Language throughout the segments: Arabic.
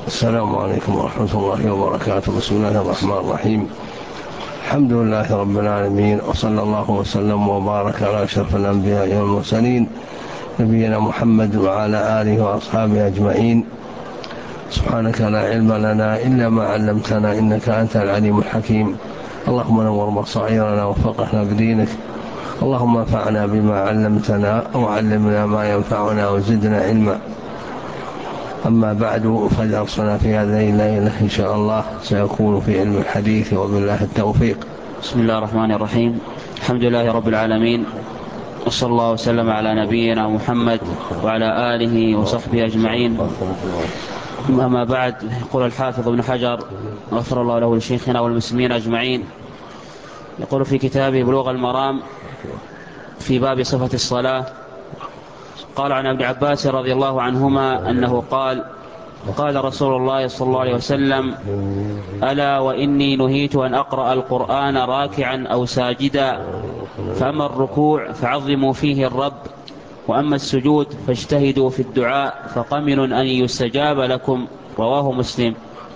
السلام عليكم ورحمة الله وبركاته. بسم الله الرحمن الرحيم. الحمد لله رب العالمين، وصلى الله وسلم وبارك على أشرف الأنبياء والمرسلين نبينا محمد وعلى آله وأصحابه أجمعين. سبحانك لا علم لنا إلا ما علمتنا، إنك أنت العليم الحكيم. اللهم نور بصائرنا وفقهنا بدينك. اللهم انفعنا بما علمتنا وعلمنا ما ينفعنا وزدنا علما. أما بعد، فدرسنا في هذه الليلة إن شاء الله سيكون في علم الحديث، وبالله التوفيق. بسم الله الرحمن الرحيم. الحمد لله رب العالمين، وصلى الله وسلم على نبينا محمد وعلى آله وصحبه أجمعين. أما بعد، يقول الحافظ ابن حجر غفر الله له لشيخنا والمسلمين أجمعين، يقول في كتابه بلوغ المرام في باب صفة الصلاة: قال عن ابن عباس رضي الله عنهما أنه قال: قال رسول الله صلى الله عليه وسلم: ألا وإني نهيت أن أقرأ القرآن راكعا أو ساجدا، فأما الركوع فعظموا فيه الرب، وأما السجود فاجتهدوا في الدعاء فقمن أن يستجاب لكم. رواه مسلم.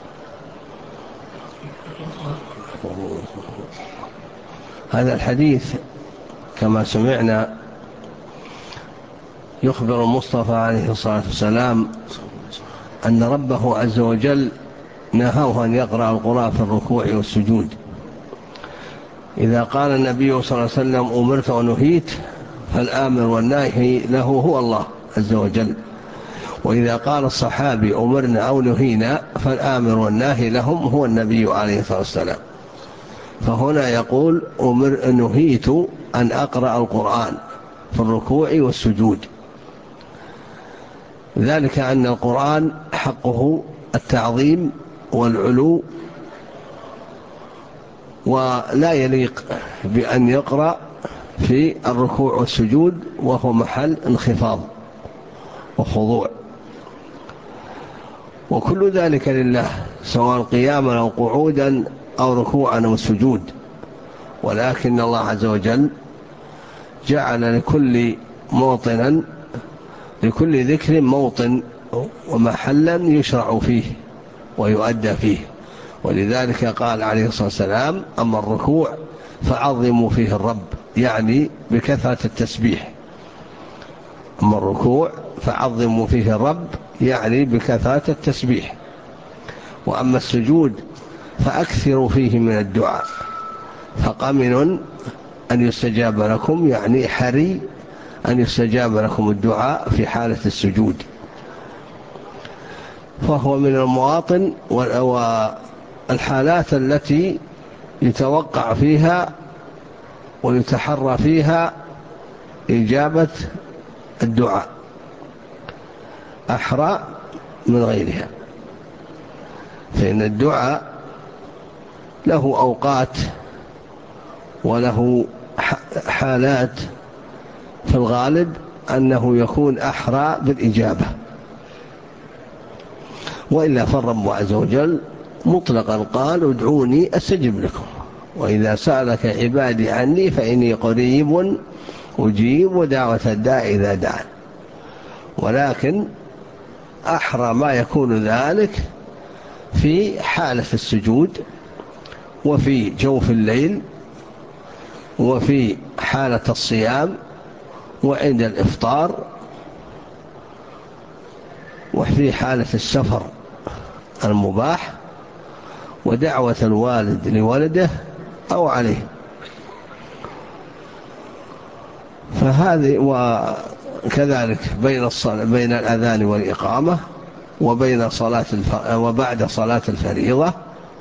هذا الحديث كما سمعنا يخبر المصطفى عليه الصلاة والسلام أن ربه عز وجل نهاه أن يقرأ القرآن في الركوع والسجود. إذا قال النبي صلى الله عليه وسلم أمرت ونهيت، فالآمر والناهي له هو الله عز وجل. وإذا قال الصحابي أمرنا أو نهينا، فالآمر والناهي لهم هو النبي عليه الصلاة والسلام. فهنا يقول نهيت أن أقرأ القرآن في الركوع والسجود، ذلك أن القرآن حقه التعظيم والعلو، ولا يليق بأن يقرأ في الركوع والسجود وهو محل انخفاض وخضوع، وكل ذلك لله، سواء قياما أو قعودا أو ركوعا أو سجود. ولكن الله عز وجل جعل لكل ذكر موطن ومحلا يشرع فيه ويؤدى فيه. ولذلك قال عليه الصلاة والسلام: أما الركوع فعظموا فيه الرب، يعني بكثرة التسبيح. أما الركوع فعظموا فيه الرب، يعني بكثرة التسبيح. وأما السجود فأكثروا فيه من الدعاء، فقمن أن يستجاب لكم، يعني حري أن يستجاب لكم الدعاء في حالة السجود. فهو من المواطن والحالات التي يتوقع فيها ويتحرى فيها إجابة الدعاء أحرى من غيرها، فإن الدعاء له أوقات وله حالات، في الغالب أنه يكون أحرى بالإجابة. وإلا فالرب عز وجل مطلقا قال: ادعوني أستجب لكم، وإذا سألك عبادي عني فإني قريب أجيب دعوة الداع إذا دعان. ولكن أحرى ما يكون ذلك في حالة السجود، وفي جوف الليل، وفي حالة الصيام، وعند الإفطار، وفي حالة السفر المباح، ودعوة الوالد لولده أو عليه. فهذه، وكذلك بين الأذان والإقامة، وبين وبعد صلاة الفريضة،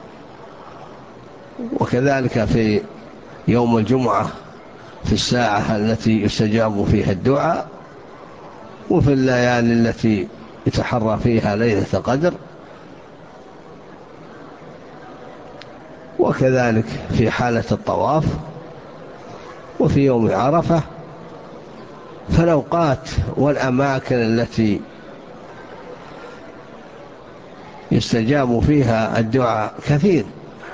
وكذلك في يوم الجمعة في الساعة التي يستجاب فيها الدعاء، وفي الليالي التي يتحرى فيها ليلة القدر، وكذلك في حالة الطواف، وفي يوم عرفة. فالأوقات والأماكن التي يستجاب فيها الدعاء كثير.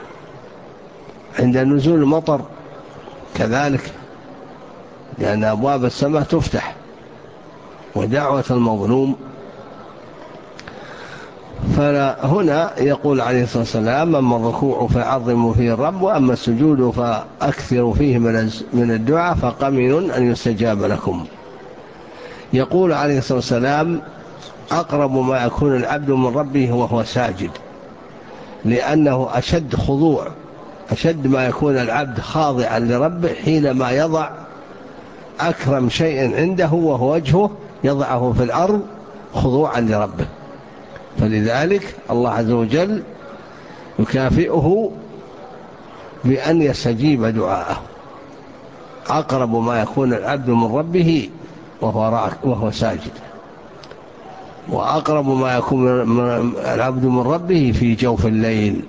عند نزول المطر كذلك، لأن أبواب السماء تفتح، ودعوة المظلوم. فهنا يقول عليه الصلاة والسلام: أما الركوع فعظموا فيه الرب، وأما السجود فأكثروا فيه من الدعاء فقمن أن يستجاب لكم. يقول عليه الصلاة والسلام: أقرب ما يكون العبد من ربه وهو ساجد، لأنه أشد خضوع، أشد ما يكون العبد خاضعا لربه حينما يضع أكرم شيء عنده وهو وجهه، يضعه في الأرض خضوعا لربه. فلذلك الله عز وجل يكافئه بأن يستجيب دعاءه. أقرب ما يكون العبد من ربه وهو ساجد، وأقرب ما يكون العبد من ربه في جوف الليل.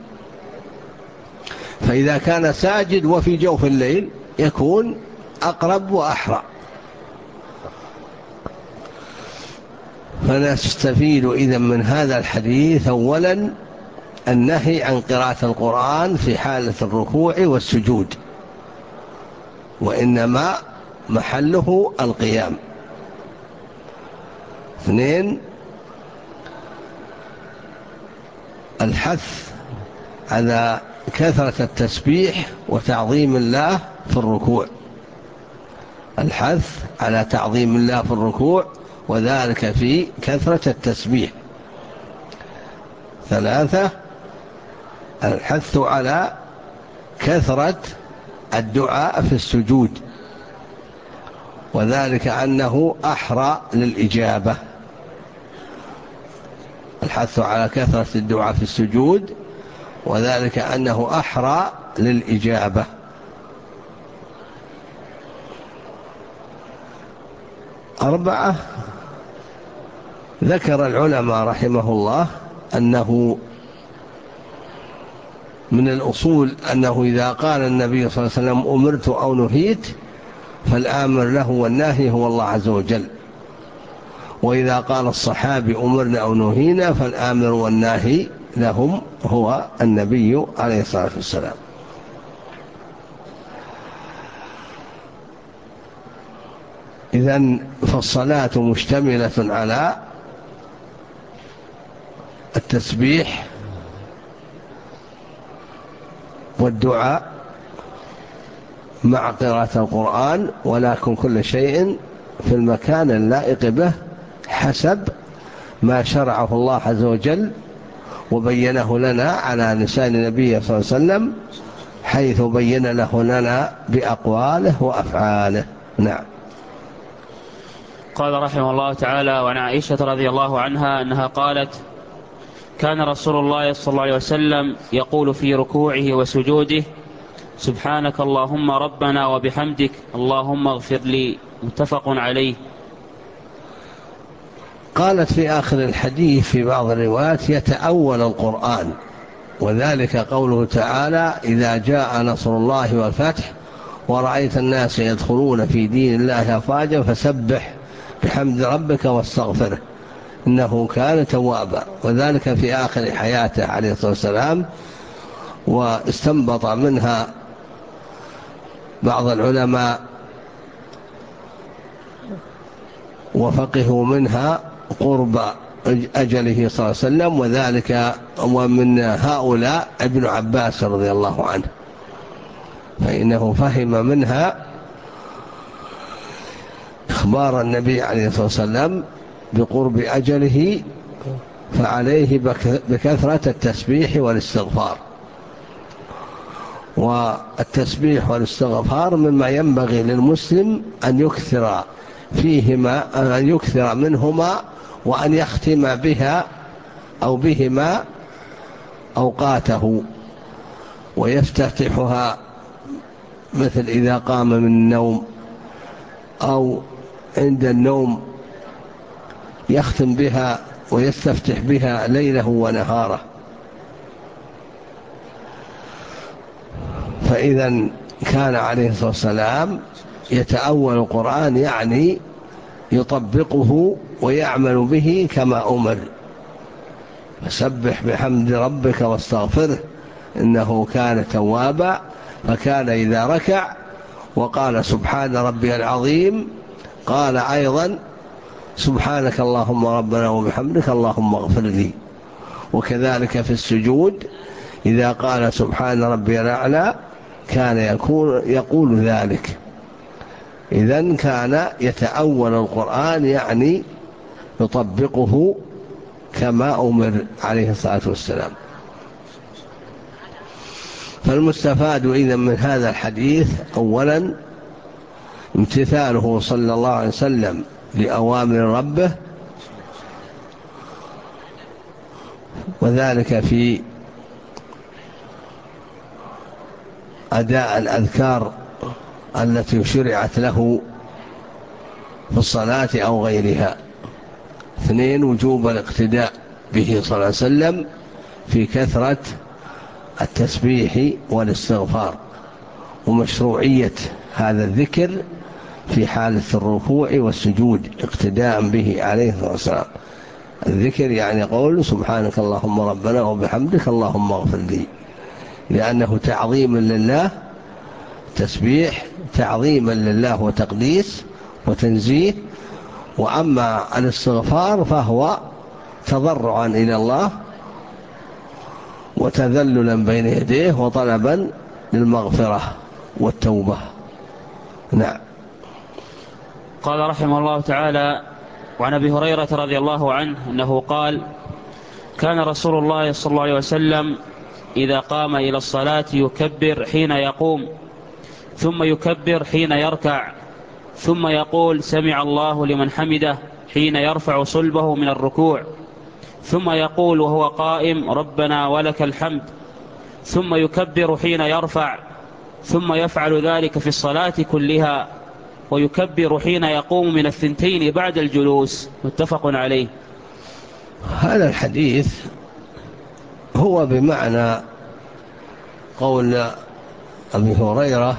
فإذا كان ساجد وفي جوف الليل يكون أقرب وأحرى. فنستفيد إذن من هذا الحديث أولا النهي عن قراءة القرآن في حالة الركوع والسجود، وإنما محله القيام. 2 الحث على كثرة التسبيح وتعظيم الله في الركوع، الحث على تعظيم الله في الركوع وذلك في كثرة التسبيح. 3 الحث على كثرة الدعاء في السجود، وذلك أنه أحرى للإجابة. الحث على كثرة الدعاء في السجود وذلك أنه أحرى للإجابة. 4 ذكر العلماء رحمه الله أنه من الأصول أنه إذا قال النبي صلى الله عليه وسلم: أمرت أو نهيت، فالآمر له والناهي هو الله عز وجل. وإذا قال الصحابي: أمرنا أو نهينا، فالآمر والناهي لهم هو النبي عليه الصلاة والسلام. إذن فالصلاة مشتملة على التسبيح والدعاء مع قراءة القرآن، ولكن كل شيء في المكان اللائق به حسب ما شرعه الله عز وجل وبينه لنا على لسان نبيه صلى الله عليه وسلم، حيث بين له لنا بأقواله وأفعاله. نعم. قال رحمه الله تعالى: وعن عائشة رضي الله عنها أنها قالت: كان رسول الله صلى الله عليه وسلم يقول في ركوعه وسجوده: سبحانك اللهم ربنا وبحمدك اللهم اغفر لي. متفق عليه. قالت في آخر الحديث في بعض الروايات: يتأول القرآن، وذلك قوله تعالى: إذا جاء نصر الله والفتح ورأيت الناس يدخلون في دين الله أفواجا فسبح بحمد ربك واستغفره إنه كان توابا. وذلك في آخر حياته عليه الصلاة والسلام. واستنبط منها بعض العلماء وفقهوا منها قرب أجله صلى الله عليه وسلم، وذلك ومن هؤلاء ابن عباس رضي الله عنه، فإنه فهم منها إخبار النبي عليه الصلاة والسلام بقرب أجله، فعليه بكثرة التسبيح والاستغفار. والتسبيح والاستغفار مما ينبغي للمسلم أن يكثر منهما، وأن يختم بها أو بهما أوقاته، ويفتتحها مثل إذا قام من النوم أو عند النوم، يختم بها ويستفتح بها ليله ونهاره. فإذا كان عليه الصلاة والسلام يتأول القرآن، يعني يطبقه ويعمل به كما أمر: فسبح بحمد ربك واستغفره إنه كان توابا. فكان إذا ركع وقال سبحان ربي العظيم قال أيضا: سبحانك اللهم ربنا وبحمدك اللهم اغفر لي. وكذلك في السجود إذا قال سبحان ربي الأعلى كان يقول ذلك. إذن كان يتأول القرآن، يعني يطبقه كما أمر عليه الصلاة والسلام. فالمستفاد إذن من هذا الحديث أولا امتثاله صلى الله عليه وسلم لأوامر ربه، وذلك في أداء الأذكار التي شرعت له في الصلاة أو غيرها. اثنين وجوب الاقتداء به صلى الله عليه وسلم في كثرة التسبيح والاستغفار، ومشروعية هذا الذكر في حالة الركوع والسجود اقتداء به عليه الصلاة والسلام. الذكر يعني قول سبحانك اللهم ربنا وبحمدك اللهم اغفر لي، لأنه تعظيم لله، تسبيح تعظيما لله وتقديس وتنزيه. وأما الاستغفار فهو تضرعا إلى الله وتذللا بين يديه وطلبا للمغفرة والتوبة. نعم. قال رحمه الله تعالى: وعن أبي هريرة رضي الله عنه أنه قال: كان رسول الله صلى الله عليه وسلم إذا قام إلى الصلاة يكبر حين يقوم، ثم يكبر حين يركع، ثم يقول سمع الله لمن حمده حين يرفع صلبه من الركوع، ثم يقول وهو قائم ربنا ولك الحمد، ثم يكبر حين يرفع، ثم يفعل ذلك في الصلاة كلها، ويكبر حين يقوم من الثنتين بعد الجلوس. متفق عليه. هذا الحديث هو بمعنى قول أبي هريرة: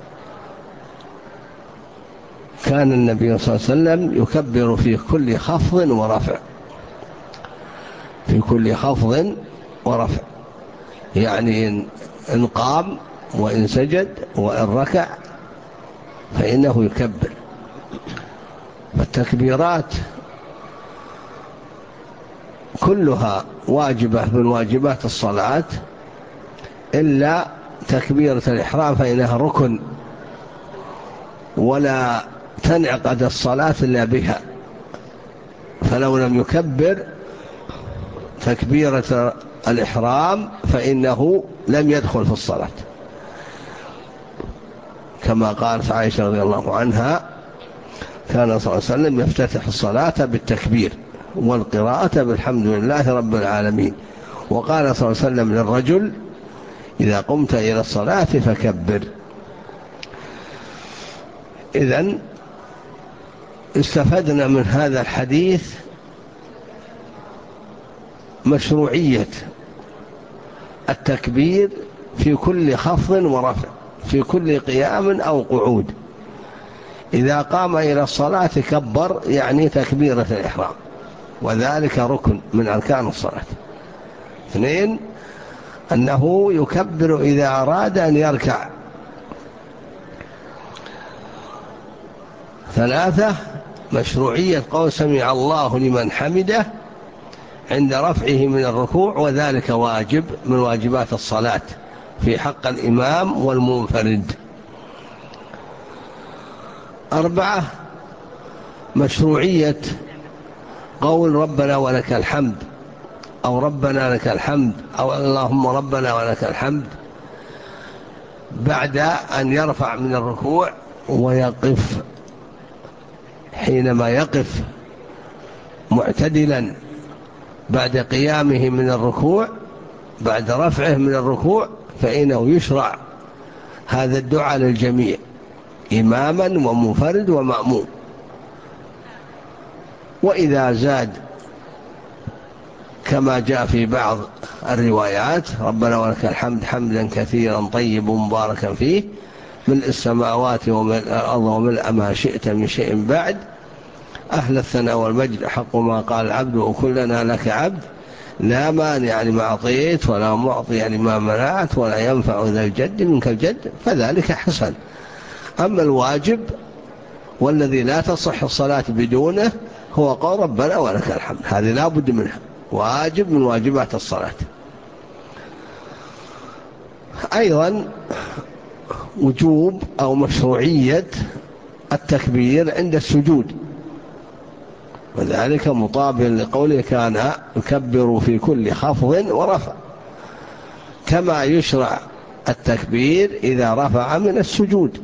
كان النبي صلى الله عليه وسلم يكبر في كل خفض ورفع، في كل خفض ورفع، يعني إن قام وإن سجد وإن ركع فإنه يكبر. فالتكبيرات كلها واجبة من واجبات الصلاة إلا تكبيرة الإحرام، فإنها ركن ولا تنعقد الصلاة إلا بها، فلو لم يكبر تكبيرة الإحرام فإنه لم يدخل في الصلاة، كما قالت عائشة رضي الله عنها: كان صلى الله عليه وسلم يفتتح الصلاة بالتكبير والقراءة بالحمد لله رب العالمين. وقال صلى الله عليه وسلم للرجل: إذا قمت إلى الصلاة فكبر. إذن استفدنا من هذا الحديث مشروعية التكبير في كل خفض ورفع، في كل قيام أو قعود. إذا قام إلى الصلاة كبر، يعني تكبيرة الإحرام، وذلك ركن من أركان الصلاة. اثنين، أنه يكبر إذا أراد أن يركع. ثلاثة، مشروعية قول سمع الله لمن حمده عند رفعه من الركوع، وذلك واجب من واجبات الصلاة في حق الإمام والمنفرد. أربعة، مشروعية قول ربنا ولك الحمد، أو ربنا لك الحمد، أو اللهم ربنا ولك الحمد بعد أن يرفع من الركوع ويقف. حينما يقف معتدلا بعد قيامه من الركوع، بعد رفعه من الركوع، فإنه يشرع هذا الدعاء للجميع، إماما ومنفرد ومأموم. وإذا زاد كما جاء في بعض الروايات: ربنا ولك الحمد حمدا كثيرا طيبا مباركا فيه ملء السماوات وملء الأرض وملء ما شئت من شيء بعد، أهل الثناء والمجد حق ما قال العبد وكلنا لك عبد، لا مانع لما أعطيت ولا معطي لما منعت ولا ينفع ذا الجد منك الجد. فذلك حسن. أما الواجب والذي لا تصح الصلاة بدونه هو قول ربنا ولك الحمد، هذه لا بد منها. واجب من واجبات الصلاة. أيضا وجوب أو مشروعية التكبير عند السجود، وذلك مطابق لقوله كان يكبر في كل خفض ورفع، كما يشرع التكبير إذا رفع من السجود،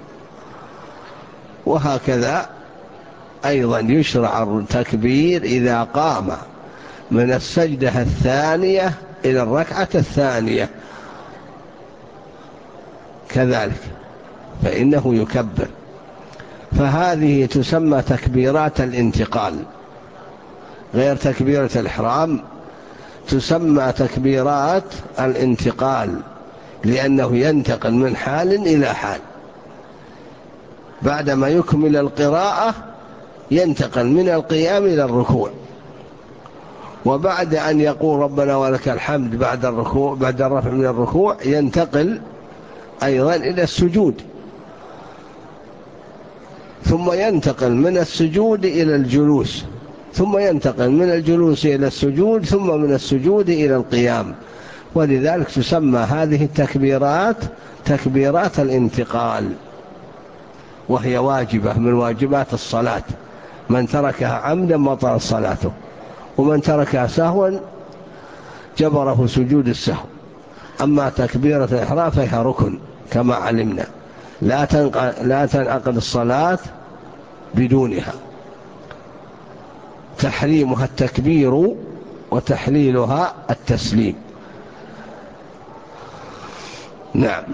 وهكذا أيضا يشرع التكبير إذا قام من السجدة الثانية إلى الركعة الثانية كذلك فإنه يكبر. فهذه تسمى تكبيرات الانتقال، غير تكبيرة الإحرام، تسمى تكبيرات الانتقال، لأنه ينتقل من حال إلى حال. بعدما يكمل القراءة ينتقل من القيام إلى الركوع، وبعد أن يقول ربنا ولك الحمد بعد الركوع، بعد الرفع من الركوع، ينتقل أيضا إلى السجود، ثم ينتقل من السجود إلى الجلوس، ثم ينتقل من الجلوس إلى السجود، ثم من السجود إلى القيام. ولذلك تسمى هذه التكبيرات تكبيرات الانتقال، وهي واجبة من واجبات الصلاة، من تركها عمدا بطلت صلاته، ومن تركها سهوا جبره سجود السهو. أما تكبيرة الإحرام فهي ركن كما علمنا، لا تنعقد الصلاة بدونها، تحريمها التكبير وتحليلها التسليم. نعم.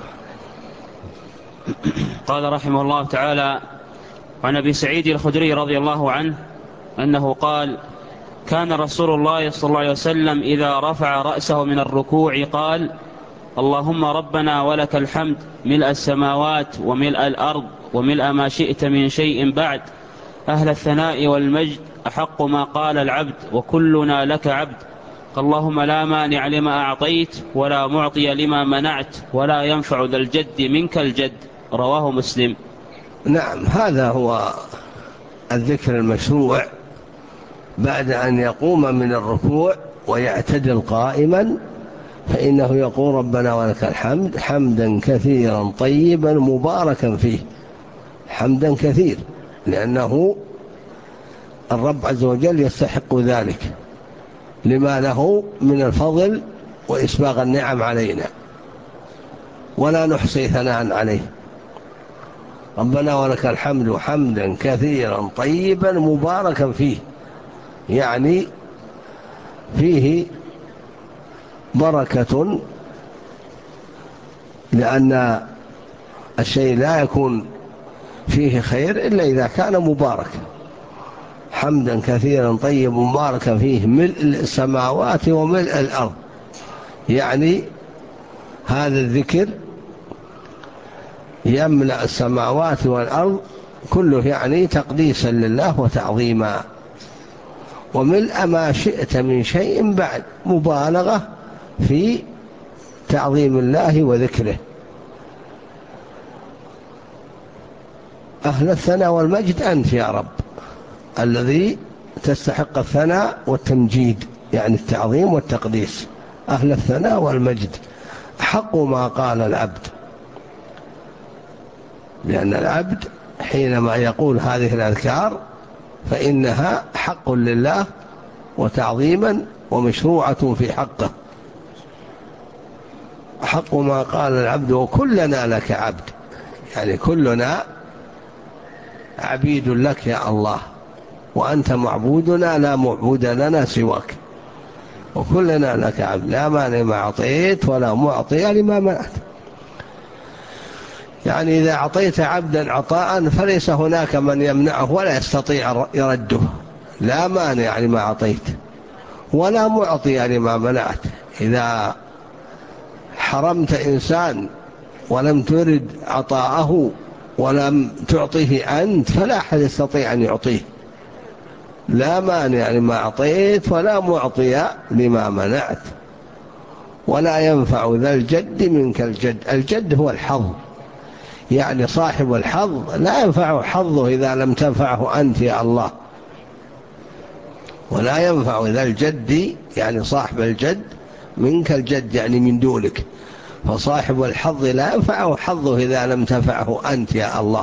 قال رحمه الله تعالى: عن أبي سعيد الخدري رضي الله عنه أنه قال: كان رسول الله صلى الله عليه وسلم إذا رفع رأسه من الركوع قال: اللهم ربنا ولك الحمد ملء السماوات وملء الأرض وملء ما شئت من شيء بعد، أهل الثناء والمجد، أحق ما قال العبد وكلنا لك عبد، اللهم لا مانع لما أعطيت ولا معطي لما منعت ولا ينفع ذا الجد منك الجد. رواه مسلم. نعم، هذا هو الذكر المشروع بعد أن يقوم من الركوع ويعتدل قائما، فإنه يقول ربنا ولك الحمد حمدا كثيرا طيبا مباركا فيه، حمدا كثير، لأنه الرب عز وجل يستحق ذلك لما له من الفضل وإسباغ النعم علينا، ولا نحصي ثناء عليه. ربنا ولك الحمد حمدا كثيرا طيبا مباركا فيه، يعني فيه بركة، لأن الشيء لا يكون فيه خير إلا إذا كان مبارك. حمدا كثيرا طيبا مباركا فيه ملء السماوات وملء الأرض، يعني هذا الذكر يملأ السماوات والأرض كله، يعني تقديسا لله وتعظيما. وملء ما شئت من شيء بعد، مبالغة في تعظيم الله وذكره. أهل الثناء والمجد أنت يا رب الذي تستحق الثناء والتمجيد، يعني التعظيم والتقديس. أهل الثناء والمجد، حق ما قال العبد، لأن العبد حينما يقول هذه الأذكار فإنها حق لله وتعظيما ومشروعة في حقه. حق ما قال العبد وكلنا لك عبد، يعني كلنا عبيد لك يا الله، وأنت معبودنا لا معبود لنا سواك، وكلنا لك عبد، لا مانع ما أعطيت ولا معطي لما منعت. يعني إذا أعطيت عبدا عطاء فليس هناك من يمنعه ولا يستطيع يرده، لا مانع لما أعطيت ولا معطي لما منعت. إذا حرمت إنسان ولم ترد عطاءه ولم تعطيه أنت فلا أحد يستطيع أن يعطيه، لا مانع لما أعطيت ولا معطي لما منعت ولا ينفع ذا الجد منك الجد. الجد هو الحظ، يعني صاحب الحظ لا ينفعه حظه إذا لم تنفعه أنت يا الله. ولا ينفع ذا الجد يعني صاحب الجد منك الجد يعني من دونك، فصاحب الحظ لا ينفعه حظه إذا لم تنفعه أنت يا الله.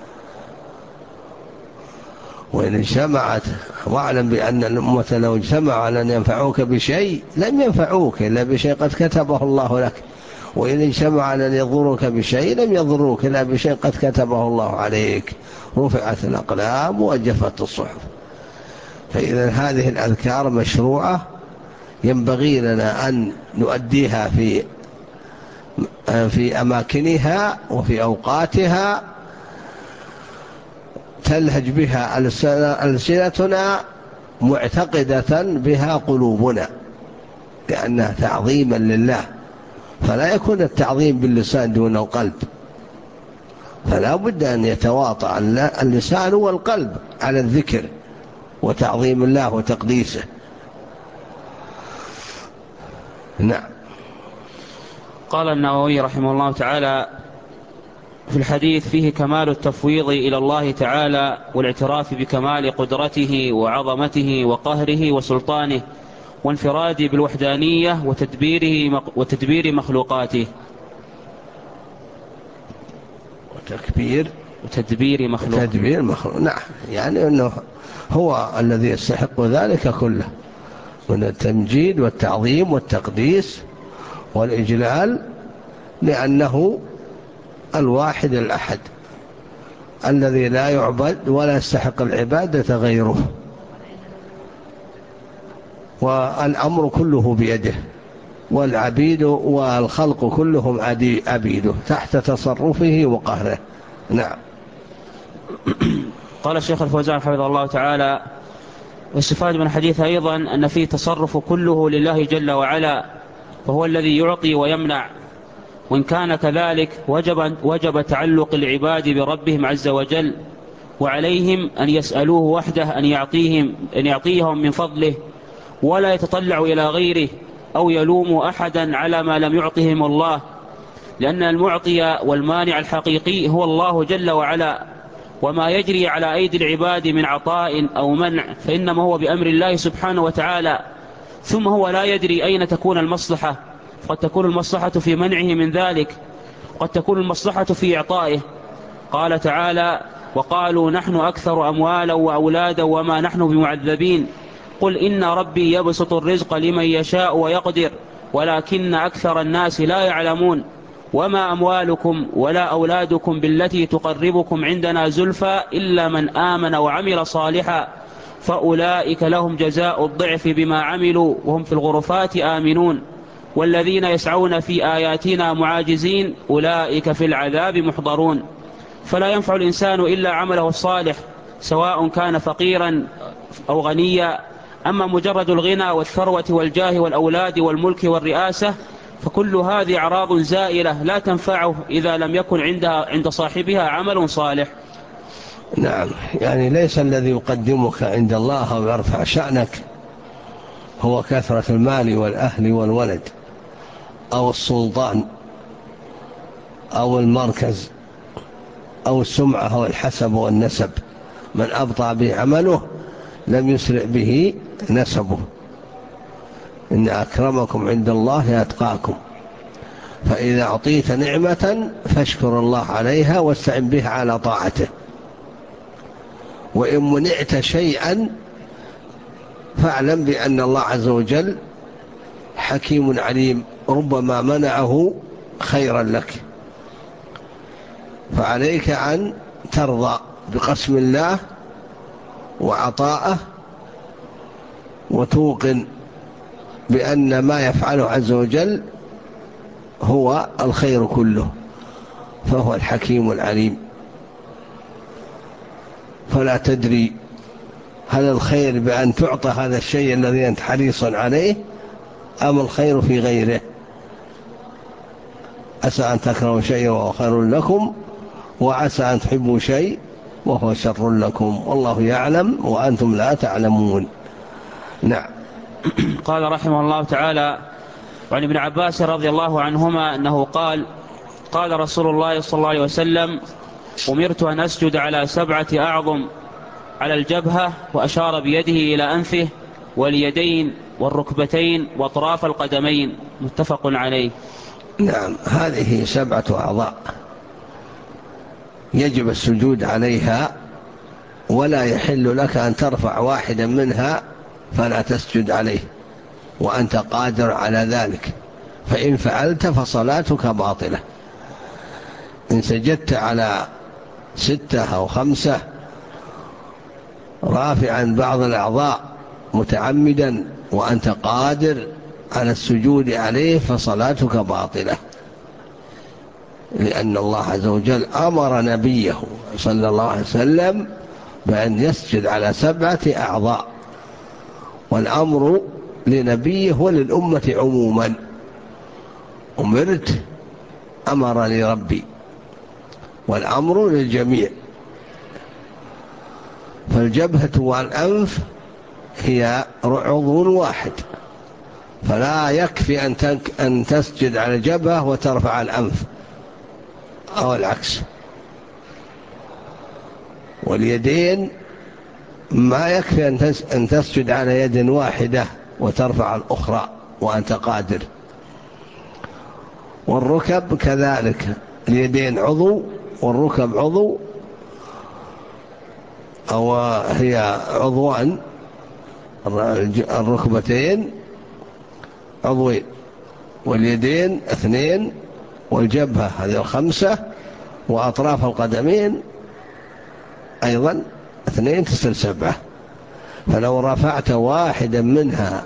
وإن اجتمعت، واعلم بأن الأمة لو اجتمعوا على أن ينفعوك بشيء لم ينفعوك إلا بشيء قد كتبه الله لك، وإن اجتمعوا على أن يضروك بشيء لم يضروك إلا بشيء قد كتبه الله عليك. رفعت الأقلام وجفت الصحف. فإذا هذه الأذكار مشروعة، ينبغي لنا أن نؤديها في أماكنها وفي أوقاتها، تلهج بها ألسنتنا معتقدة بها قلوبنا، لأنها تعظيما لله، فلا يكون التعظيم باللسان دون القلب، فلا بد أن يتواطأ اللسان والقلب على الذكر وتعظيم الله وتقديسه. نعم. قال النووي رحمه الله تعالى في الحديث فيه كمال التفويض إلى الله تعالى والاعتراف بكمال قدرته وعظمته وقهره وسلطانه وانفراد بالوحدانية وتدبير مخلوقاته. وتدبير مخلوق. نعم، يعني أنه هو الذي يستحق ذلك كله من التمجيد والتعظيم والتقديس والإجلال، لأنه الواحد الأحد الذي لا يعبد ولا يستحق العبادة غيره، والأمر كله بيده، والعبيد والخلق كلهم عبيده تحت تصرفه وقهره. نعم. قال الشيخ الفوزان حفظه الله تعالى: واستفاد من الحديث أيضا أن فيه تصرف كله لله جل وعلا، وهو الذي يعطي ويمنع، وإن كان كذلك وجب تعلق العباد بربهم عز وجل، وعليهم أن يسألوه وحده أن يعطيهم من فضله، ولا يتطلع إلى غيره أو يلوم أحدا على ما لم يعطهم الله، لأن المعطي والمانع الحقيقي هو الله جل وعلا، وما يجري على أيدي العباد من عطاء أو منع فإنما هو بأمر الله سبحانه وتعالى. ثم هو لا يدري أين تكون المصلحة، قد تكون المصلحة في منعه من ذلك، قد تكون المصلحة في إعطائه. قال تعالى: وقالوا نحن أكثر أموالا وأولادا وما نحن بمعذبين، قل إن ربي يبسط الرزق لمن يشاء ويقدر ولكن أكثر الناس لا يعلمون، وما أموالكم ولا أولادكم بالتي تقربكم عندنا زلفى إلا من آمن وعمل صالحا فأولئك لهم جزاء الضعف بما عملوا وهم في الغرفات آمنون، والذين يسعون في آياتنا معاجزين أولئك في العذاب محضرون. فلا ينفع الإنسان إلا عمله الصالح سواء كان فقيرا أو غنيا. أما مجرد الغنى والثروة والجاه والأولاد والملك والرئاسة فكل هذه أعراض زائلة لا تنفعه إذا لم يكن عند صاحبها عمل صالح. نعم، يعني ليس الذي يقدمك عند الله أو يرفع شأنك هو كثرة المال والأهل والولد أو السلطان أو المركز أو السمعة أو الحسب والنسب. من أبطأ به عمله لم يسرع به نسبه. إن أكرمكم عند الله أتقاكم. فإذا أعطيت نعمة فاشكر الله عليها واستعن بها على طاعته، وإن منعت شيئا فاعلم بأن الله عز وجل حكيم عليم، ربما منعه خيرا لك. فعليك أن ترضى بقسم الله وعطاءه، وتوقن بأن ما يفعله عز وجل هو الخير كله، فهو الحكيم العليم. فلا تدري هل الخير بأن تعطى هذا الشيء الذي أنت حريص عليه أم الخير في غيره. عسى أن تكرهوا شيئا وهو خير لكم، وعسى أن تحبوا شيء وهو شر لكم، والله يعلم وأنتم لا تعلمون. نعم. قال رحمه الله تعالى: وعن ابن عباس رضي الله عنهما أنه قال: قال رسول الله صلى الله عليه وسلم: أمرت أن أسجد على 7 أعظم على الجبهة، وأشار بيده إلى أنفه، واليدين والركبتين وأطراف القدمين، متفق عليه. نعم، هذه 7 أعضاء يجب السجود عليها، ولا يحل لك أن ترفع واحدا منها فلا تسجد عليه وأنت قادر على ذلك، فإن فعلت فصلاتك باطلة. إن سجدت على 6 أو 5 رافعا بعض الأعضاء متعمدا وأنت قادر على السجود عليه فصلاتك باطلة، لأن الله عز وجل أمر نبيه صلى الله عليه وسلم بأن يسجد على 7 أعضاء، والأمر لنبيه وللأمة عموما. أمرت، أمرني ربي، والأمر للجميع. فالجبهة والأنف هي عضو واحد، فلا يكفي أن تسجد على الجبهة وترفع الأنف أو العكس. واليدين ما يكفي أن تسجد على يد واحدة وترفع الأخرى وأنت قادر. والركب كذلك، اليدين عضو والركب عضو، أو هي عضوان، الركبتين عضوين واليدين 2 والجبهة هذه 5 وأطراف القدمين أيضا 2 تصير 7. فلو رفعت واحدا منها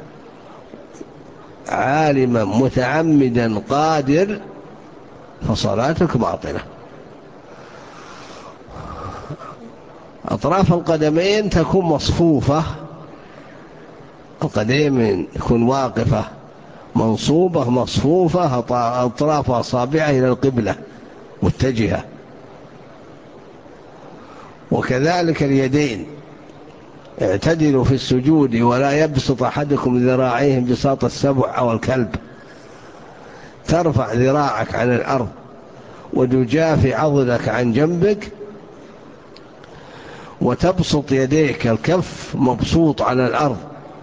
عالما متعمدا قادر فصلاتك باطلة. أطراف القدمين تكون مصفوفة، القديم تكون واقفة منصوبة مصفوفة، أطراف أصابعها إلى القبلة متجهة. وكذلك اليدين اعتدلوا في السجود ولا يبسط أحدكم ذراعيه بساط السبع أو الكلب. ترفع ذراعك عن الأرض وتجافي عضدك عن جنبك وتبسط يديك، الكف مبسوط على الأرض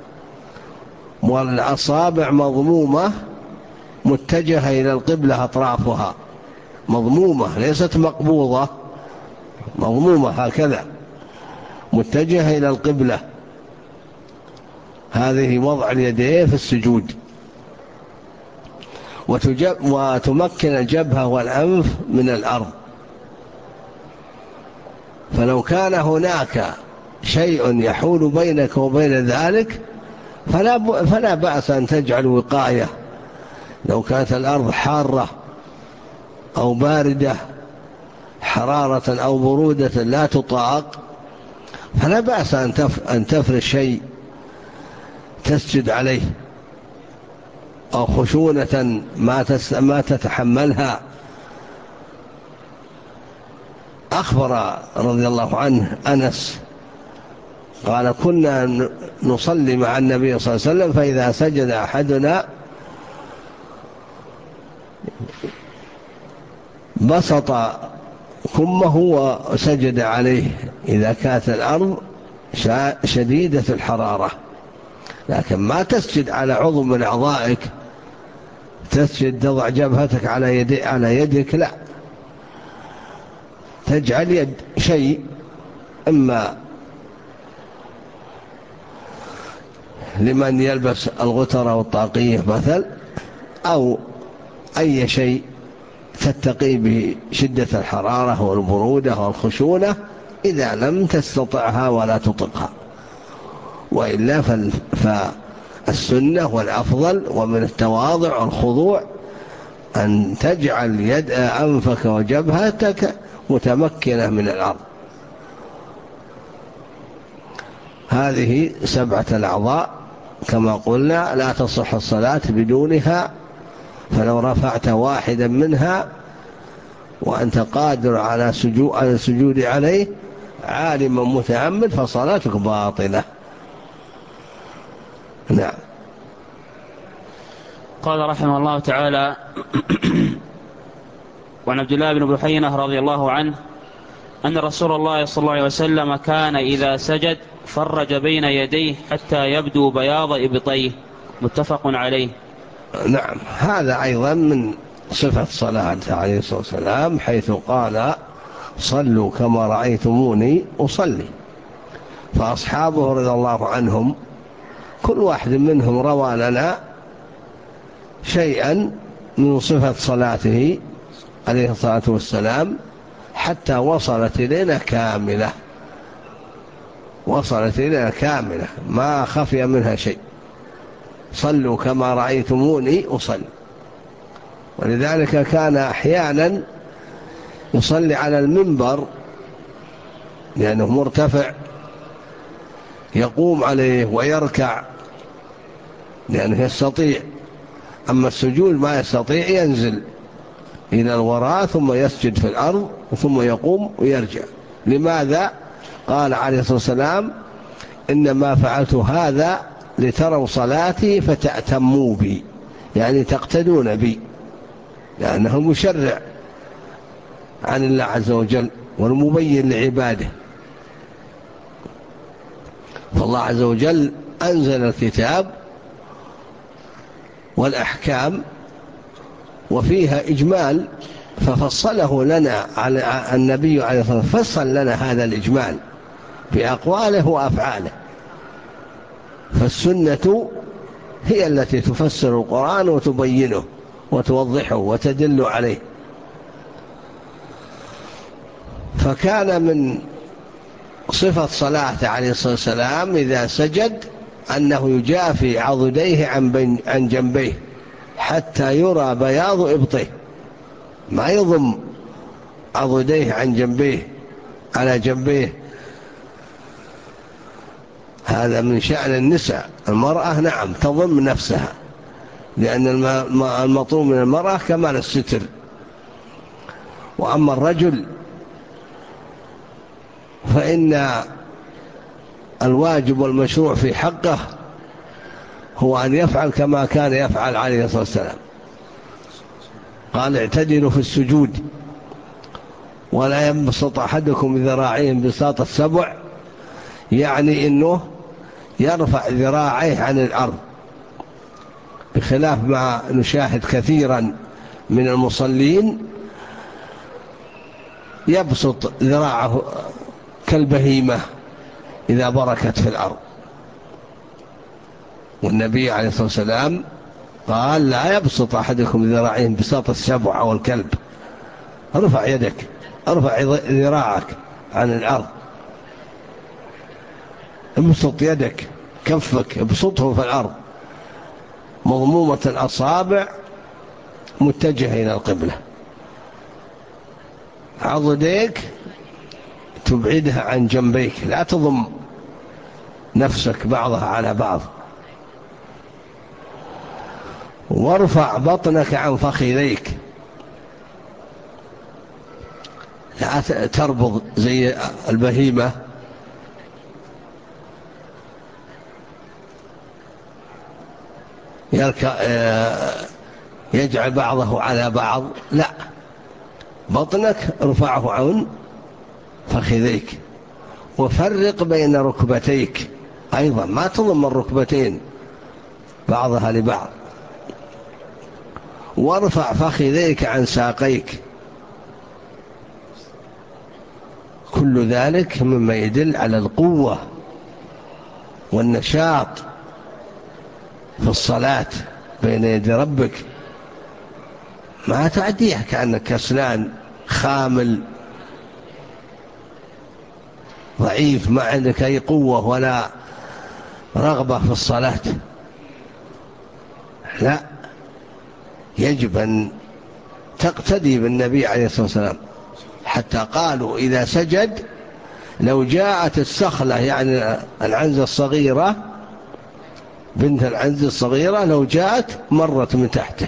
والأصابع مضمومة متجهة إلى القبلة، أطرافها مضمومة ليست مقبوضة، مضمومة هكذا متجهة إلى القبلة. هذه وضع اليدين في السجود. وتمكن الجبهة والأنف من الأرض. فلو كان هناك شيء يحول بينك وبين ذلك فلا بأس أن تجعل وقاية. لو كانت الأرض حارة أو باردة، حرارة أو برودة لا تطاق، فلا بأس أن تفرش شيء تسجد عليه، أو خشونة ما تتحملها. أخبر رضي الله عنه أنس قال: كنا نصلي مع النبي صلى الله عليه وسلم فإذا سجد أحدنا بسط كمه وسجد عليه إذا كانت الأرض شديدة الحرارة. لكن ما تسجد على عضو من أعضائك، تسجد تضع جبهتك على يدك، لا، تجعل يد شيء، إما لمن يلبس الغترة والطاقية مثل، أو أي شيء تتقي به شدة الحرارة والبرودة والخشونة إذا لم تستطعها ولا تطقها. وإلا فالسنة والأفضل ومن التواضع والخضوع أن تجعل أنفك وجبهتك متمكنة من الأرض. هذه 7 الأعضاء كما قلنا لا تصح الصلاة بدونها. فلو رفعت واحدا منها وأنت قادر على السجود عليه عالما متعمد فصلاتك باطلة. نعم. قال رحمه الله تعالى: وعن عبد الله بن بحينة رضي الله عنه أن رسول الله صلى الله عليه وسلم كان إذا سجد فرج بين يديه حتى يبدو بياض إبطيه. متفق عليه. نعم، هذا أيضا من صفة صلاة عليه الصلاة والسلام، حيث قال صلوا كما رأيتموني أصلي. فأصحابه رضي الله عنهم كل واحد منهم روى لنا شيئا من صفة صلاته عليه الصلاة والسلام، حتى وصلت إلينا كاملة، وصلت إلينا كاملة ما خفي منها شيء. صلوا كما رأيتموني أصلي. ولذلك كان أحيانا يصلي على المنبر لأنه مرتفع، يقوم عليه ويركع لأنه يستطيع. أما السجود ما يستطيع، ينزل إلى الوراء ثم يسجد في الأرض ثم يقوم ويرجع. لماذا؟ قال عليه الصلاة والسلام إنما فعلت هذا لتروا صلاتي فتأتموا بي، يعني تقتدون بي، لأنه المشرع عن الله عز وجل والمبين لعباده. فالله عز وجل أنزل الكتاب والأحكام وفيها إجمال، ففصله لنا على النبي عليه الصلاة والسلام، فصل لنا هذا الإجمال بأقواله وأفعاله. فالسنة هي التي تفسر القرآن وتبينه وتوضحه وتدل عليه. فكان من صفة صلاة عليه الصلاة والسلام إذا سجد أنه يجافي عضديه عن جنبيه حتى يرى بياض إبطه، ما يضم عضديه عن جنبيه على جنبيه. هذا من شأن النساء. المرأة نعم تضم نفسها، لأن المطلوب من المرأة كمال الستر. وأما الرجل فإن الواجب والمشروع في حقه هو أن يفعل كما كان يفعل عليه الصلاة والسلام. قال اعتدلوا في السجود ولا ينبسط أحدكم ذراعيه بساط السبع، يعني أنه يرفع ذراعيه عن الأرض، بخلاف ما نشاهد كثيرا من المصلين يبسط ذراعه كالبهيمة إذا بركت في الأرض. والنبي عليه الصلاة والسلام قال لا يبسط أحدكم ذراعيه بساط السبع أو الكلب. ارفع يدك، ارفع ذراعك عن الأرض، ابسط يدك، كفك ابسطه في الأرض، مضمومة الأصابع متجهة إلى القبلة. عضديك تبعدها عن جنبيك، لا تضم نفسك بعضها على بعض. وارفع بطنك عن فخذيك، لا تربض زي البهيمة. يجعل بعضه على بعض، لا، بطنك ارفعه عن فخذيك. وفرق بين ركبتيك أيضا، ما تضم الركبتين بعضها لبعض. وارفع فخذيك عن ساقيك. كل ذلك مما يدل على القوة والنشاط في الصلاة بين يدي ربك. ما تعديها كأنك كسلان خامل ضعيف، ما عندك أي قوة ولا رغبة في الصلاة. لا، يجب أن تقتدي بالنبي عليه الصلاة والسلام. حتى قالوا إذا سجد لو جاءت السخلة، يعني العنزة الصغيرة، بنت العنزة الصغيرة، لو جاءت مرت من تحته،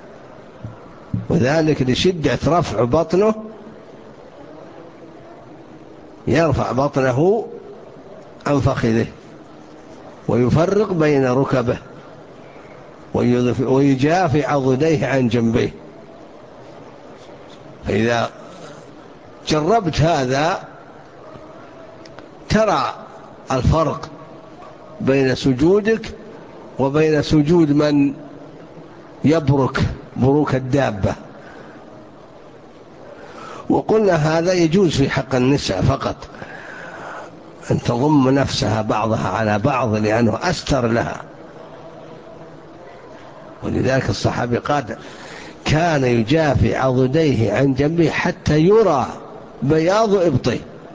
وذلك لشدة رفع بطنه. يرفع بطنه عن فخذه ويفرق بين ركبه ويجافي عضديه عن جنبيه. فإذا جربت هذا ترى الفرق بين سجودك وبين سجود من يبرك بروك الدابة. وقلنا هذا يجوز في حق النساء فقط، أن تضم نفسها بعضها على بعض لأنه أستر لها. ولذلك الصحابي قال كان يجافي عضديه عن جنبه حتى يرى بياض إبطه،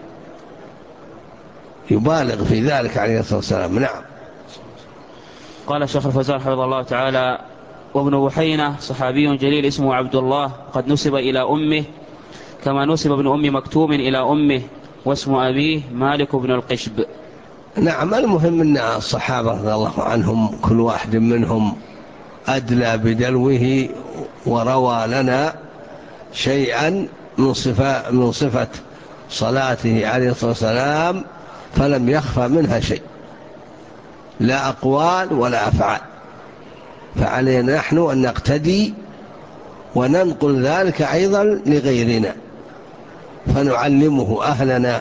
يبالغ في ذلك عليه الصلاة والسلام. نعم. قال الشيخ الفوزان حفظه الله تعالى: وابن بحينة صحابي جليل اسمه عبد الله، قد نسب إلى أمه كما نسب ابن أم مكتوم إلى أمه، واسم أبيه مالك بن القشب. نعم. المهم أن الصحابة رضي الله عنهم كل واحد منهم أدلى بدلوه وروى لنا شيئا من صفة صلاته عليه الصلاة والسلام، فلم يخفى منها شيء، لا أقوال ولا أفعال. فعلينا نحن أن نقتدي وننقل ذلك أيضا لغيرنا، فنعلمه أهلنا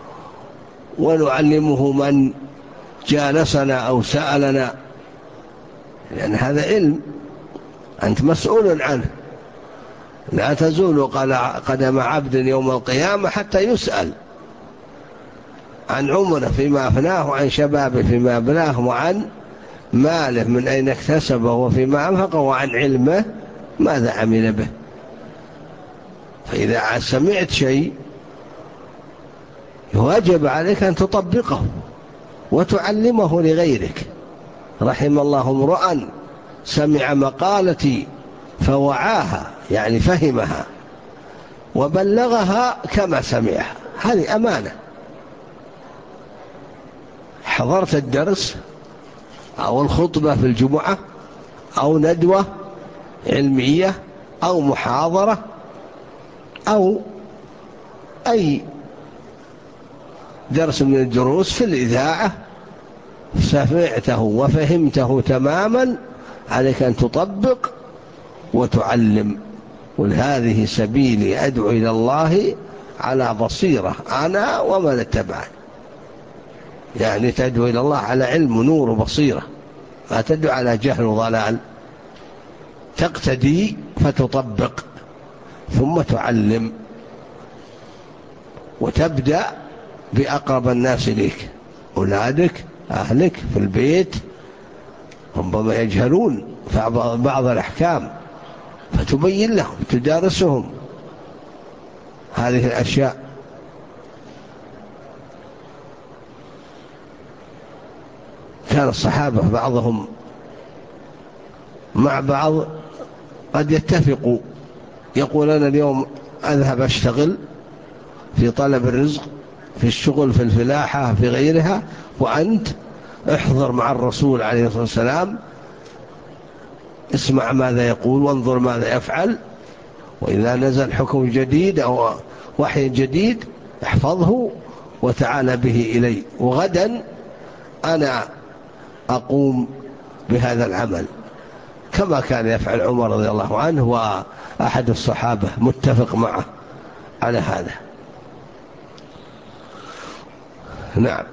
ونعلمه من جالسنا أو سألنا، لأن هذا علم أنت مسؤول عنه. لا تزول قدم عبد يوم القيامة حتى يسأل عن عمره فيما أفناه، وعن شبابه فيما أبلاه، وعن ماله من أين اكتسبه وفيما أنفقه، وعن علمه ماذا عمل به. فإذا سمعت شيء واجب عليك أن تطبقه وتعلمه لغيرك. رحم الله امرؤا سمع مقالتي فوعاها، يعني فهمها وبلغها كما سمعها. هذه أمانة. حضرت الدرس أو الخطبة في الجمعة أو ندوة علمية أو محاضرة أو أي درس من الدروس في الإذاعة، سمعته وفهمته تماما، عليك أن تطبق وتعلم. وهذه سبيلي أدعو إلى الله على بصيرة أنا ومن اتبعني. يعني تدعو إلى الله على علم ونور وبصيرة، ما تدعو على جهل وضلال. تقتدي فتطبق ثم تعلم، وتبدأ بأقرب الناس إليك، أولادك، أهلك في البيت، ربما يجهلون بعض الأحكام فتبين لهم، تدارسهم هذه الأشياء. كان الصحابة بعضهم مع بعض قد يتفقوا، يقول أنا اليوم أذهب أشتغل في طلب الرزق، في الشغل، في الفلاحة، في غيرها، وأنت احضر مع الرسول عليه الصلاة والسلام، اسمع ماذا يقول وانظر ماذا يفعل، وإذا نزل حكم جديد أو وحي جديد احفظه وتعال به إلي، وغدا أنا أقوم بهذا العمل. كما كان يفعل عمر رضي الله عنه وأحد الصحابة متفق معه على هذا. نعم.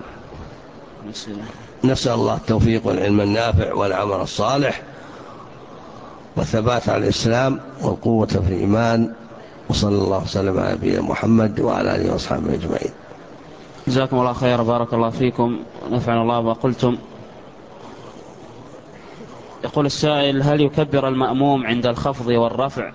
نسأل الله التوفيق والعلم النافع والعمل الصالح والثبات على الإسلام والقوة في الإيمان، وصلى الله وسلم على نبينا محمد وعلى آله وأصحابه أجمعين. جزاكم الله خير، بارك الله فيكم، نفعنا الله ما قلتم. يقول السائل: هل يكبر المأموم عند الخفض والرفع؟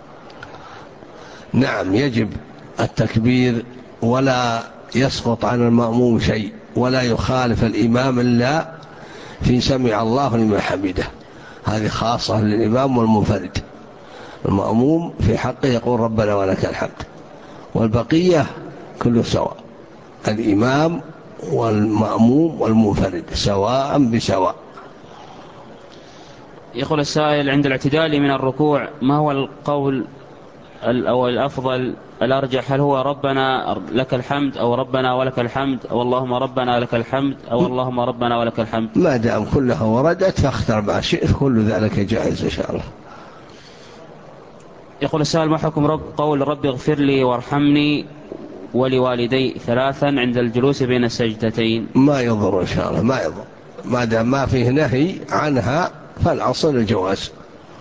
نعم، يجب التكبير، ولا يسقط عن المأموم شيء، ولا يخالف الإمام إلا في سمع الله لمن حمده. هذه خاصة للإمام والمنفرد. المأموم في حقه يقول ربنا ولك الحمد، والبقية كله سواء، الإمام والمأموم والمنفرد سواء بسواء. يقول السائل: عند الاعتدال من الركوع ما هو القول أو الأفضل الأرجح؟ هل هو ربنا لك الحمد، أو ربنا ولك الحمد، أو اللهم ربنا لك الحمد، أو اللهم ربنا ولك الحمد؟ ما دام كلها وردت فاختر ما شئت، كل ذلك جائز إن شاء الله. يقول السائل: ما حكم قول رب اغفر لي وارحمني ولوالدي ثلاثا عند الجلوس بين السجدتين. ما يضر إن شاء الله، ما يضر ما دام ما فيه نهي عنها، فالأصل الجواز.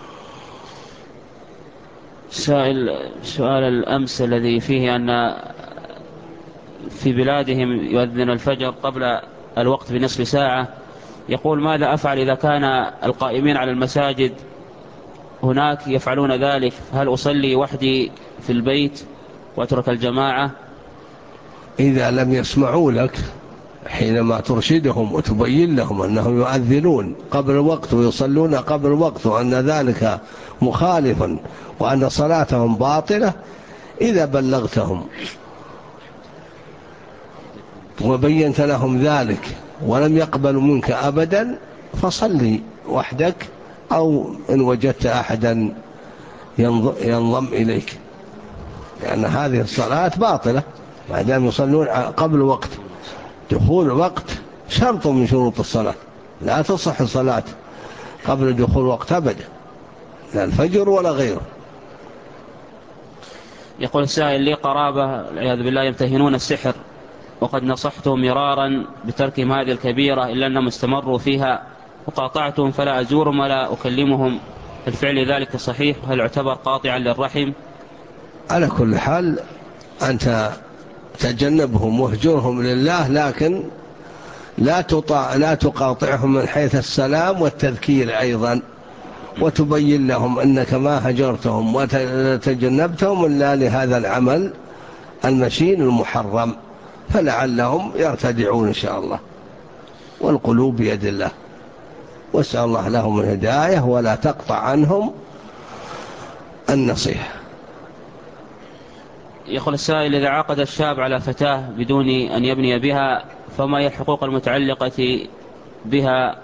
سؤال الأمس الذي فيه أن في بلادهم يؤذن الفجر قبل الوقت بنصف ساعة، يقول: ماذا أفعل إذا كان القائمين على المساجد هناك يفعلون ذلك؟ هل أصلي وحدي في البيت وأترك الجماعة؟ إذا لم يسمعوا لك حينما ترشدهم وتبين لهم أنهم يؤذنون قبل الوقت ويصلون قبل الوقت وأن ذلك مخالف وأن صلاتهم باطلة، إذا بلغتهم وبينت لهم ذلك ولم يقبلوا منك أبدا، فصلي وحدك، أو إن وجدت أحدا ينضم إليك، لأن هذه الصلاة باطلة ما دام يصلون قبل وقت. دخول الوقت شرط من شروط الصلاة، لا تصح الصلاة قبل دخول الوقت أبدا، لا الفجر ولا غيره. يقول السائل: لي قرابة والعياذ بالله يمتهنون السحر، وقد نصحتهم مرارا بتركهم هذه الكبيرة إلا أنهم استمروا فيها، وقاطعتهم فلا أزورهم ولا أكلمهم. هل فعل ذلك صحيح؟ وهل يعتبر قاطعا للرحم؟ على كل حال أنت تجنبهم واهجرهم لله، لكن لا تقاطعهم من حيث السلام والتذكير أيضا، وتبين لهم أنك ما هجرتهم وتجنبتهم إلا لهذا العمل المشين المحرم، فلعلهم يرتدعون إن شاء الله، والقلوب بيد الله، واسأل الله لهم الهداية ولا تقطع عنهم النصيحة. يقول السائل: إذا عقد الشاب على فتاة بدون أن يبني بها، فما هي الحقوق المتعلقة بها؟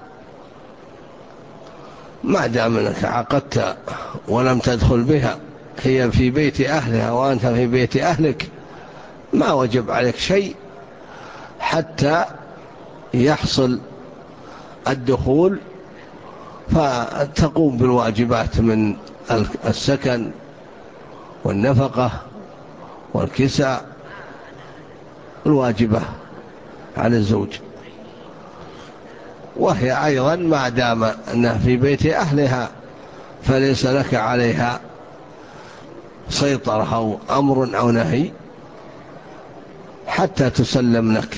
ما دام أنك عقدت ولم تدخل بها، هي في بيت أهلها وأنت في بيت أهلك، ما وجب عليك شيء حتى يحصل الدخول، فتقوم بالواجبات من السكن والنفقة والكساء، الواجبة على الزوج. وهي أيضا ما دام أنها في بيت أهلها فليس لك عليها سيطرة أو أمر أو نهي حتى تسلم لك.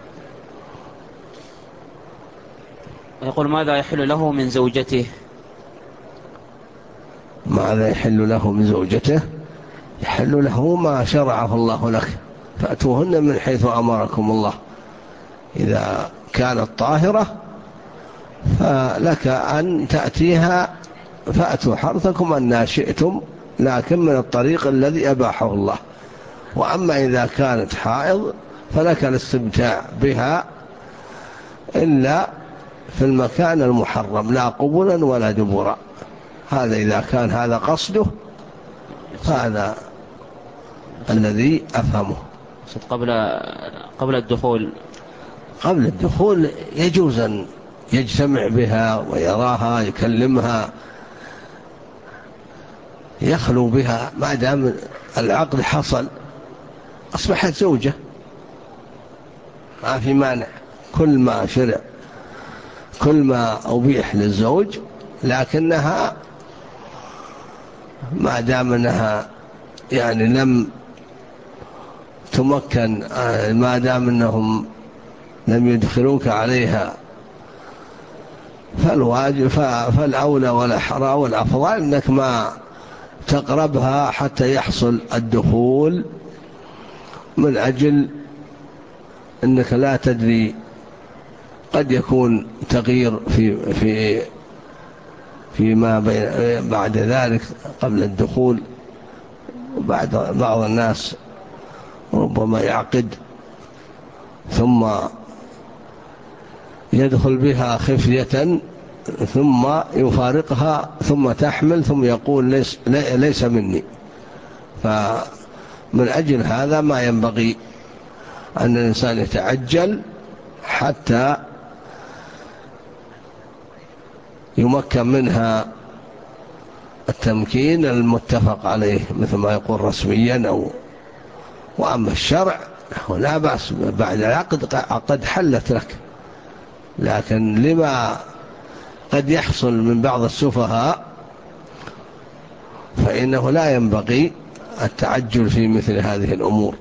يقول: ماذا يحل له من زوجته؟ ماذا يحل له من زوجته؟ يحل له ما شرعه الله لك، فأتوهن من حيث أمركم الله. إذا كانت طاهرة فلك أن تأتيها، فأتوا حرثكم أن شئتم، لكن من الطريق الذي أباحه الله. وأما إذا كانت حائض فلك الاستمتاع بها إلا في المكان المحرم، لا قبلا ولا دبرا. هذا إذا كان هذا قصده، هذا الذي أفهمه. قبل الدخول. قبل الدخول يجوز أن يجتمع بها ويراها، يكلمها، يخلو بها، ما دام العقد حصل أصبحت زوجة، ما في مانع. كل ما شرع، كل ما أبيح للزوج، لكنها ما دام أنها يعني لم تمكن، ما دام أنهم لم يدخلوك عليها، فالواجب فالأولى والأحرى والأفضل أنك ما تقربها حتى يحصل الدخول، من أجل أنك لا تدري قد يكون تغيير فيما بعد ذلك قبل الدخول. بعض الناس ربما يعقد ثم يدخل بها خفية ثم يفارقها ثم تحمل ثم يقول ليس مني. فمن أجل هذا ما ينبغي أن الإنسان يتعجل حتى يمكن منها التمكين المتفق عليه، مثل ما يقول رسميا أو وأما الشرع لا بأس بعد العقد قد حلت لك، لكن لما قد يحصل من بعض السفهاء فإنه لا ينبغي التعجل في مثل هذه الأمور.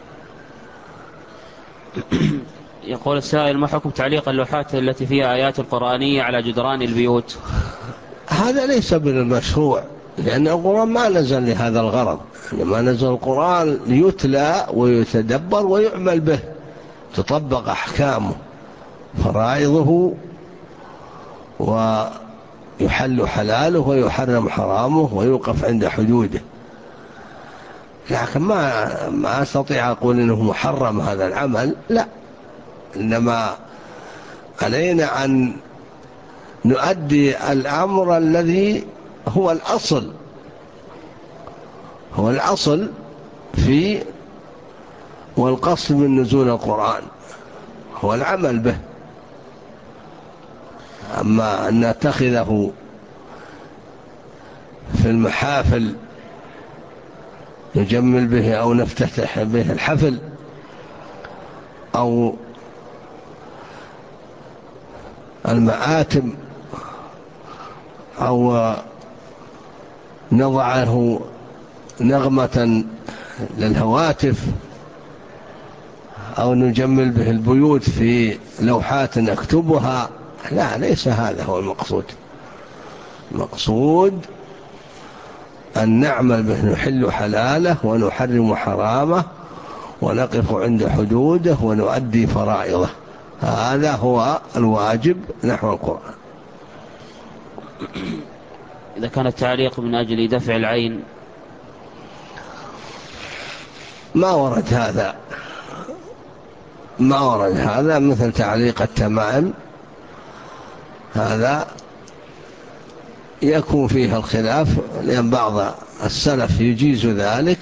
يقول السائل: ما حكم تعليق اللوحات التي فيها آيات القرآنية على جدران البيوت؟ هذا ليس من المشروع، لأن القرآن ما نزل لهذا الغرض، ما نزل القرآن ليتلى ويتدبر ويعمل به، تطبق أحكامه فرائضه ويحل حلاله ويحرم حرامه ويوقف عند حدوده. لكن ما أستطيع أقول إنه محرم هذا العمل، لا، إنما علينا أن نؤدي الأمر الذي هو الأصل، هو الأصل في والقصد من نزول القرآن هو العمل به. أما أن نتخذه في المحافل نجمل به أو نفتتح به الحفل أو المآتم أو نضعه نغمة للهواتف أو نجمل به البيوت في لوحات نكتبها، لا، ليس هذا هو المقصود. المقصود أن نعمل به، نحل حلاله ونحرم حرامه ونقف عند حدوده ونؤدي فرائضه، هذا هو الواجب نحو القرآن. إذا كان التعليق من أجل دفع العين؟ ما ورد هذا، ما ورد هذا، مثل تعليق التمائم هذا يكون فيه الخلاف، لأن بعض السلف يجيز ذلك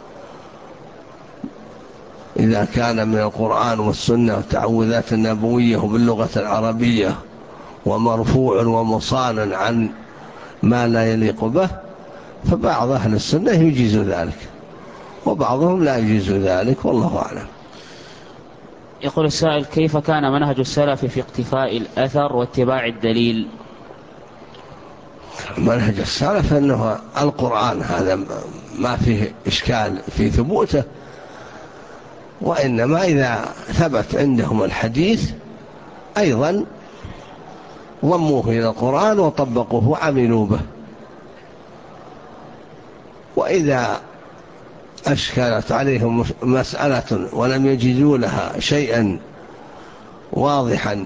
إذا كان من القرآن والسنة والتعوذات النبوية باللغة العربية ومرفوع ومصان عن ما لا يليق به، فبعض أهل السنة يجيز ذلك وبعضهم لا يجيز ذلك، والله أعلم. يقول السائل: كيف كان منهج السلف في اقتفاء الأثر واتباع الدليل؟ منهج السلف أنه القرآن هذا ما فيه إشكال في ثبوته، وإنما إذا ثبت عندهم الحديث أيضا ضموه إلى القرآن وطبقوه وعملوا به. وإذا أشكلت عليهم مسألة ولم يجدوا لها شيئا واضحا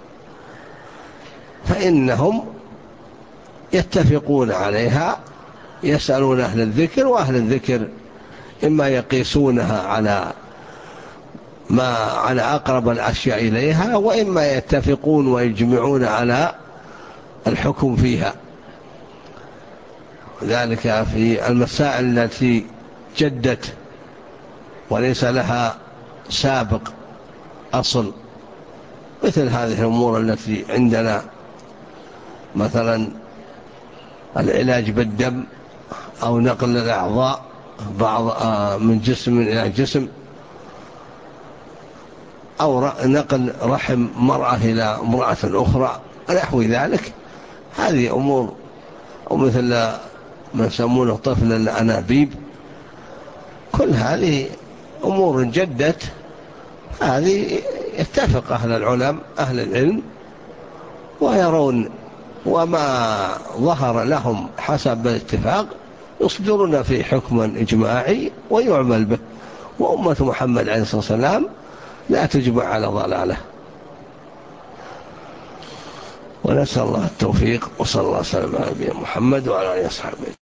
فإنهم يتفقون عليها، يسألون أهل الذكر، وأهل الذكر إما يقيسونها على أقرب الأشياء إليها، وإما يتفقون ويجمعون على الحكم فيها. ذلك في المسائل التي جدت وليس لها سابق أصل، مثل هذه الأمور التي عندنا، مثلا العلاج بالدم أو نقل الأعضاء بعض من جسم إلى جسم، أو نقل رحم مرأة إلى امرأة أخرى، نحو ذلك. هذه أمور، أو مثل ما يسمونه طفل الأنابيب، كل هذه أمور جدت، هذه يتفق أهل العلم ويرون، وما ظهر لهم حسب الاتفاق يصدرون في حكم إجماعي ويعمل به. وأمة محمد عليه الصلاة والسلام لا تجمع على ضلاله. ونسأل الله التوفيق، وصلى الله وسلم على نبينا محمد وعلى آله وصحبه.